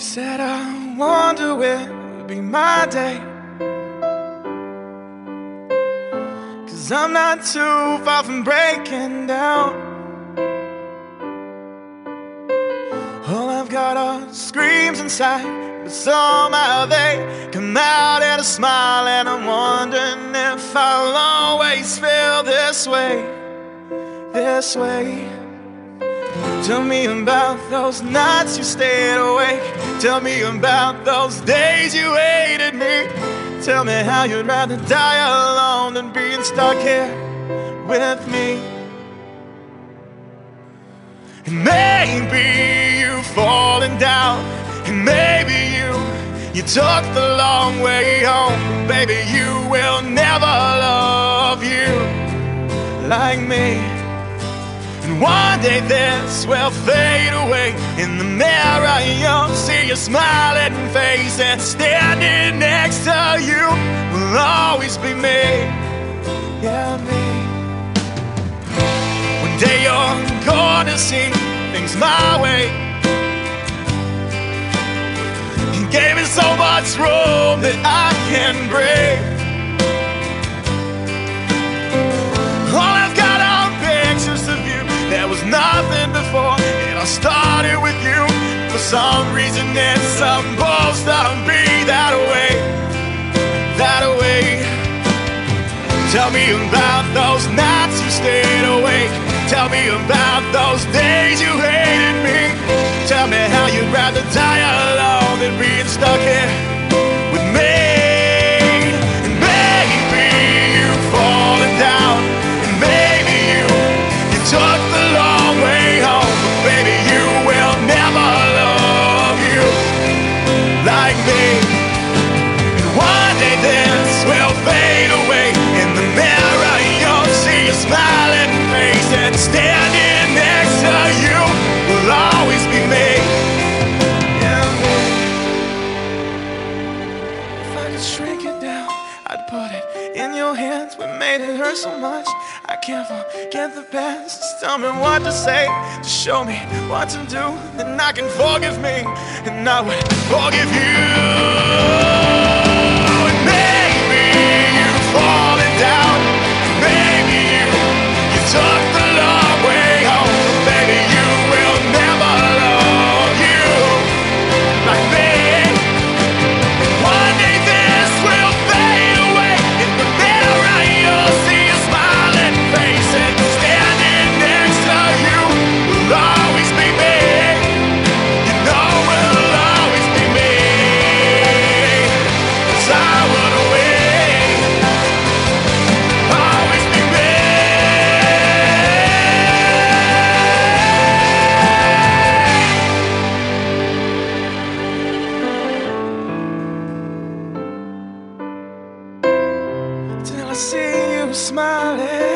Said I wonder where would be my day, 'cause I'm not too far from breaking down. All I've got are screams inside, but somehow they come out in a smile. And I'm wondering if I'll always feel this way, this way. Tell me about those nights you stayed awake. Tell me about those days you hated me. Tell me how you'd rather die alone than being stuck here with me. And maybe you've fallen down, and maybe you took the long way home. Baby, you will never love you like me. And one day this will fade away. In the mirror you'll see your smiling face, and standing next to you will always be me, yeah, me. One day you're gonna see things my way. You gave me so much room that I can breathe. All I've got are pictures of you. There was nothing before, and I started with you. For some reason it's supposed to be that way, that way. Tell me about those nights you stayed awake. Tell me about those days you hated me. Tell me how you'd rather die alone than being stuck here with me. And maybe you've fallen down, and maybe you took the long way home. But baby, you will never love you like me. And one day this will fade away. In the mirror you'll see a smiling face, and standing next to you will always be me, yeah, me. If I could shrink it down, I'd put it in your hands. We made it hurt so much, I can't forget the past. Just tell me what to say, just show me what to do, then I can forgive me, and I will forgive you. And maybe you've fallen down, maybe you took the long way home. But baby, you will never love you like me. One day this will fade away. In the mirror you'll see a smiling face, and standing next to you will always be me. You know will always be me. 'Cause I run away, always be me. Till I see you smiling.